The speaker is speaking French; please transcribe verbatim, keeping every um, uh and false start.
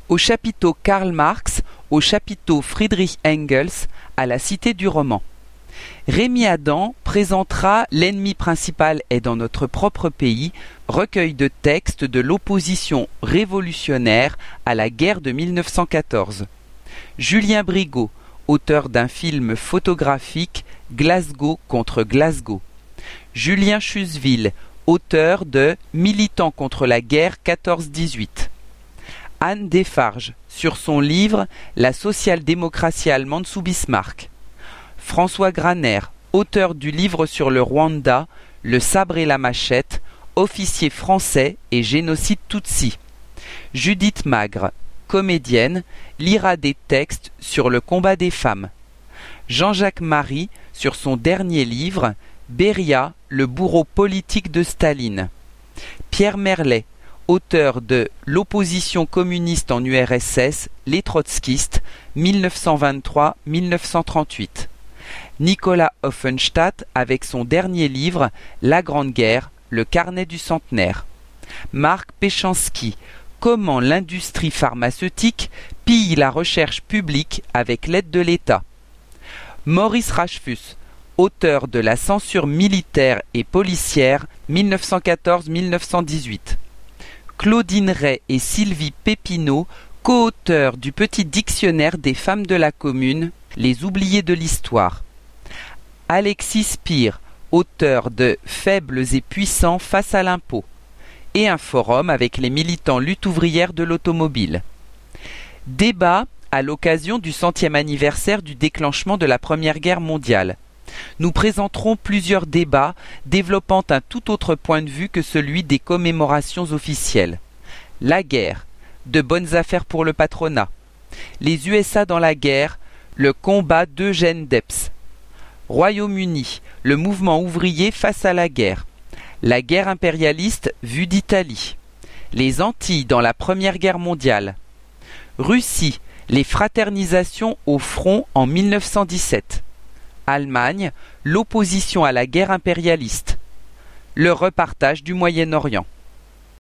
Au chapiteau Karl Marx, au chapiteau Friedrich Engels, à la Cité du Roman. Rémi Adam présentera L'ennemi principal est dans notre propre pays, recueil de textes de l'opposition révolutionnaire à la guerre de mille neuf cent quatorze. Julien Brigaut, auteur d'un film photographique Glasgow contre Glasgow. Julien Chuseville, auteur de Militants contre la guerre quatorze dix-huit. Anne Desfarges, sur son livre La social-démocratie allemande sous Bismarck. François Graner, auteur du livre sur le Rwanda, Le sabre et la machette, officier français et génocide Tutsi. Judith Magre, comédienne, lira des textes sur le combat des femmes. Jean-Jacques Marie, sur son dernier livre, Beria, le bourreau politique de Staline. Pierre Merlet, auteur de L'opposition communiste en U R S S, les trotskistes, mille neuf cent vingt-trois à mille neuf cent trente-huit. Nicolas Offenstadt avec son dernier livre La Grande Guerre, le carnet du centenaire. Marc Péchanski, Comment l'industrie pharmaceutique pille la recherche publique avec l'aide de l'État. Maurice Rachfus, auteur de La censure militaire et policière mille neuf cent quatorze à mille neuf cent dix-huit. Claudine Ray et Sylvie Pépineau, co-auteurs du petit dictionnaire des femmes de la Commune, Les oubliées de l'histoire. Alexis Spire, auteur de Faibles et puissants face à l'impôt, et un forum avec les militants lutte ouvrière de l'automobile. Débat à l'occasion du centième anniversaire du déclenchement de la Première Guerre mondiale. Nous présenterons plusieurs débats développant un tout autre point de vue que celui des commémorations officielles. La guerre, de bonnes affaires pour le patronat. Les U S A dans la guerre, le combat d'Eugène Debs. Royaume-Uni, le mouvement ouvrier face à la guerre. La guerre impérialiste vue d'Italie. Les Antilles dans la Première Guerre mondiale. Russie, les fraternisations au front en mille neuf cent dix-sept. Allemagne, l'opposition à la guerre impérialiste. Le repartage du Moyen-Orient.